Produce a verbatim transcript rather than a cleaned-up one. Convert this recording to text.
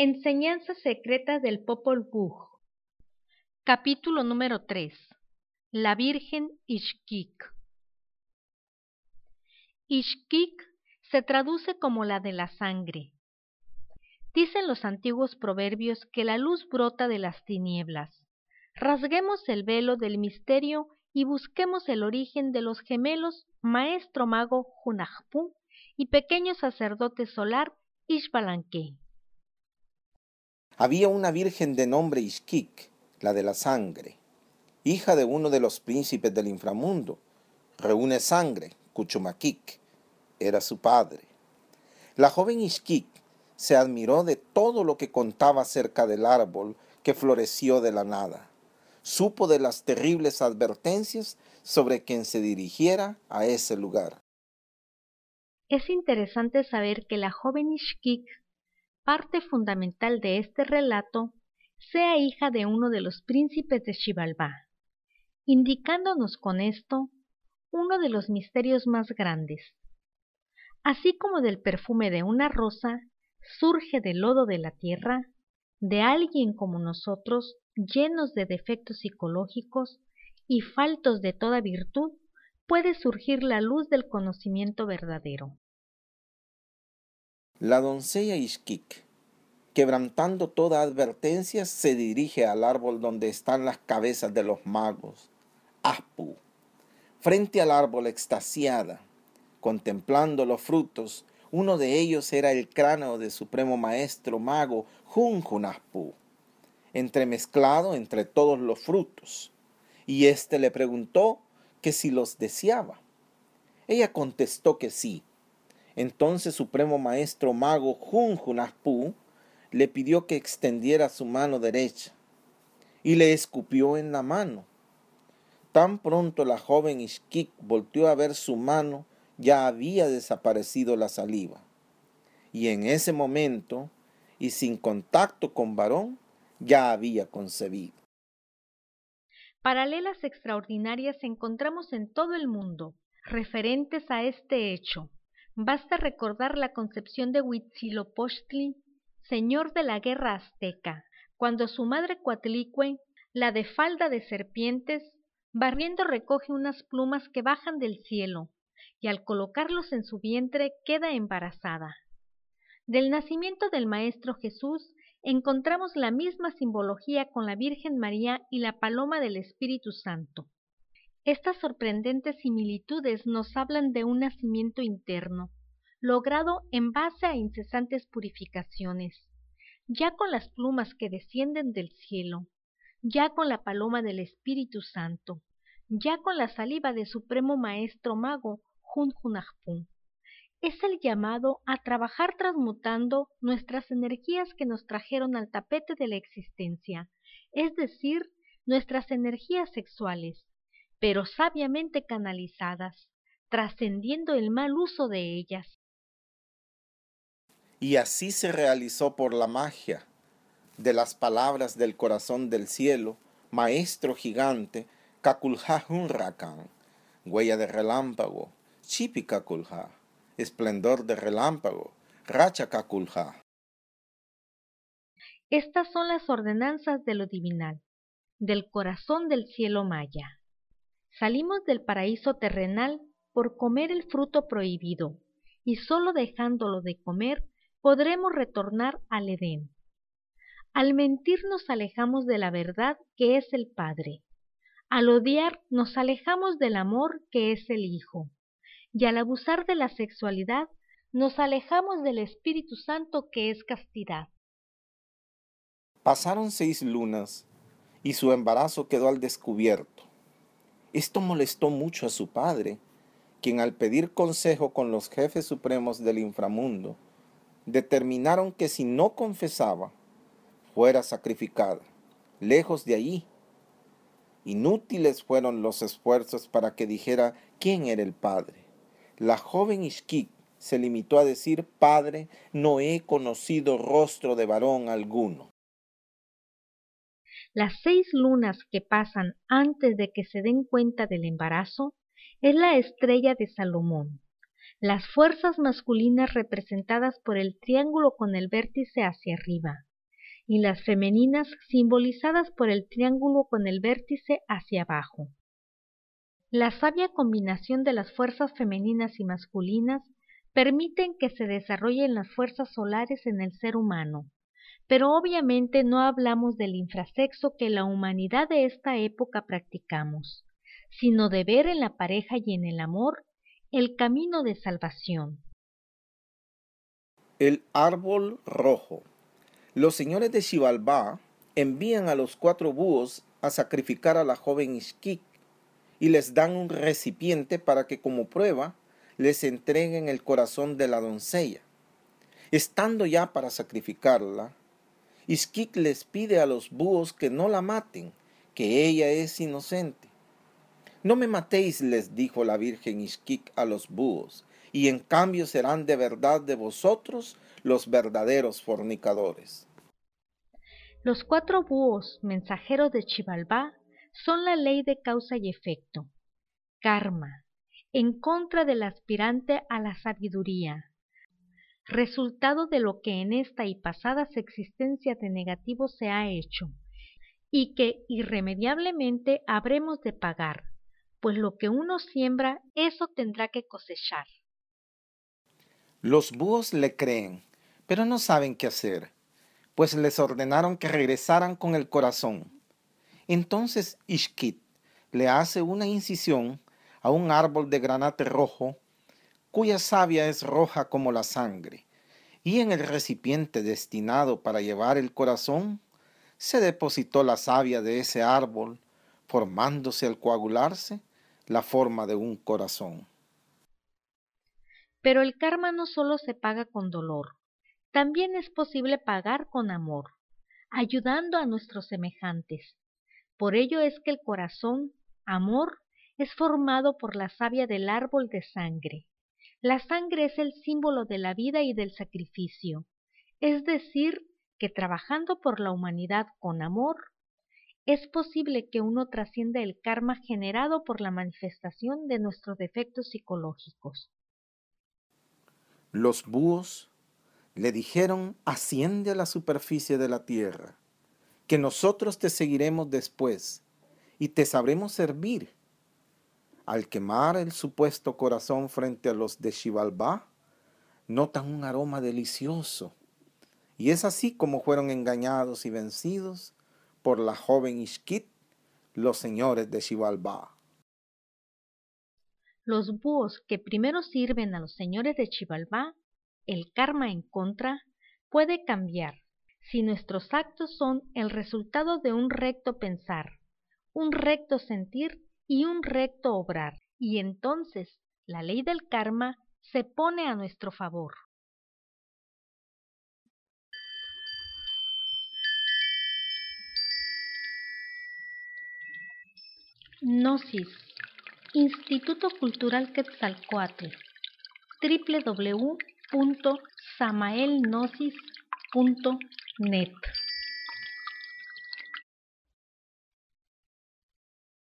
Enseñanzas secretas del Popol Vuh. Capítulo número tres. La Virgen Ixquic. Ixquic se traduce como la de la sangre. Dicen los antiguos proverbios que la luz brota de las tinieblas. Rasguemos el velo del misterio y busquemos el origen de los gemelos maestro mago Hunahpu y pequeño sacerdote solar Ixbalanque. Había una virgen de nombre Ixquic, la de la sangre, hija de uno de los príncipes del inframundo. Reúne sangre, Cuchumaquic, era su padre. La joven Ixquic se admiró de todo lo que contaba acerca del árbol que floreció de la nada. Supo de las terribles advertencias sobre quien se dirigiera a ese lugar. Es interesante saber que la joven Ixquic, parte fundamental de este relato, sea hija de uno de los príncipes de Xibalbá, indicándonos con esto uno de los misterios más grandes. Así como del perfume de una rosa surge del lodo de la tierra, de alguien como nosotros, llenos de defectos psicológicos y faltos de toda virtud, puede surgir la luz del conocimiento verdadero. La doncella Ixquic, quebrantando toda advertencia, se dirige al árbol donde están las cabezas de los magos, Aspu. Frente al árbol extasiada, contemplando los frutos, uno de ellos era el cráneo del supremo maestro mago Hunhunaspu, entremezclado entre todos los frutos, y éste le preguntó que si los deseaba. Ella contestó que sí. Entonces supremo maestro mago Hunhunaspu le pidió que extendiera su mano derecha y le escupió en la mano. Tan pronto la joven Ixquic volteó a ver su mano, ya había desaparecido la saliva. Y en ese momento, y sin contacto con varón, ya había concebido. Paralelas extraordinarias encontramos en todo el mundo, referentes a este hecho. Basta recordar la concepción de Huitzilopochtli, señor de la guerra azteca, cuando su madre Coatlicue, la de falda de serpientes, barriendo recoge unas plumas que bajan del cielo, y al colocarlos en su vientre queda embarazada. Del nacimiento del Maestro Jesús encontramos la misma simbología con la Virgen María y la paloma del Espíritu Santo. Estas sorprendentes similitudes nos hablan de un nacimiento interno, logrado en base a incesantes purificaciones, ya con las plumas que descienden del cielo, ya con la paloma del Espíritu Santo, ya con la saliva del Supremo Maestro Mago Hunhunaspu. Es el llamado a trabajar transmutando nuestras energías que nos trajeron al tapete de la existencia, es decir, nuestras energías sexuales, pero sabiamente canalizadas, trascendiendo el mal uso de ellas. Y así se realizó por la magia de las palabras del corazón del cielo, maestro gigante, Caculja Hunracan, huella de relámpago, Chipi Caculja, esplendor de relámpago, Racha Caculja. Estas son las ordenanzas de lo divinal, del corazón del cielo maya. Salimos del paraíso terrenal por comer el fruto prohibido, y solo dejándolo de comer podremos retornar al Edén. Al mentir nos alejamos de la verdad que es el Padre. Al odiar nos alejamos del amor que es el Hijo. Y al abusar de la sexualidad nos alejamos del Espíritu Santo que es castidad. Pasaron seis lunas y su embarazo quedó al descubierto. Esto molestó mucho a su padre, quien al pedir consejo con los jefes supremos del inframundo, determinaron que si no confesaba, fuera sacrificada, lejos de allí. Inútiles fueron los esfuerzos para que dijera quién era el padre. La joven Ixquic se limitó a decir: Padre, no he conocido rostro de varón alguno. Las seis lunas que pasan antes de que se den cuenta del embarazo es la estrella de Salomón. Las fuerzas masculinas representadas por el triángulo con el vértice hacia arriba, y las femeninas simbolizadas por el triángulo con el vértice hacia abajo. La sabia combinación de las fuerzas femeninas y masculinas permiten que se desarrollen las fuerzas solares en el ser humano, pero obviamente no hablamos del infrasexo que la humanidad de esta época practicamos, sino de ver en la pareja y en el amor el camino de salvación. El árbol rojo. Los señores de Xibalbá envían a los cuatro búhos a sacrificar a la joven Ixquic y les dan un recipiente para que como prueba les entreguen el corazón de la doncella. Estando ya para sacrificarla, Ixquic les pide a los búhos que no la maten, que ella es inocente. No me matéis, les dijo la Virgen Ixquic a los búhos, y en cambio serán de verdad de vosotros los verdaderos fornicadores. Los cuatro búhos, mensajeros de Xibalbá, son la ley de causa y efecto, karma, en contra del aspirante a la sabiduría, resultado de lo que en esta y pasadas existencias de negativo se ha hecho, y que irremediablemente habremos de pagar, pues lo que uno siembra, eso tendrá que cosechar. Los búhos le creen, pero no saben qué hacer, pues les ordenaron que regresaran con el corazón. Entonces Ixquic le hace una incisión a un árbol de granate rojo, cuya savia es roja como la sangre, y en el recipiente destinado para llevar el corazón se depositó la savia de ese árbol, formándose al coagularse la forma de un corazón. Pero el karma no solo se paga con dolor, también es posible pagar con amor, ayudando a nuestros semejantes. Por ello es que el corazón, amor, es formado por la savia del árbol de sangre. La sangre es el símbolo de la vida y del sacrificio, es decir, que trabajando por la humanidad con amor, es posible que uno trascienda el karma generado por la manifestación de nuestros defectos psicológicos. Los búhos le dijeron: asciende a la superficie de la tierra, que nosotros te seguiremos después y te sabremos servir. Al quemar el supuesto corazón frente a los de Xibalbá, notan un aroma delicioso, y es así como fueron engañados y vencidos por la joven Ixquic los señores de Xibalbá. Los búhos que primero sirven a los señores de Xibalbá, el karma en contra, puede cambiar si nuestros actos son el resultado de un recto pensar, un recto sentir y un recto obrar, y entonces la ley del karma se pone a nuestro favor. Gnosis, Instituto Cultural Quetzalcóatl, doble u doble u doble u punto samaelgnosis punto net.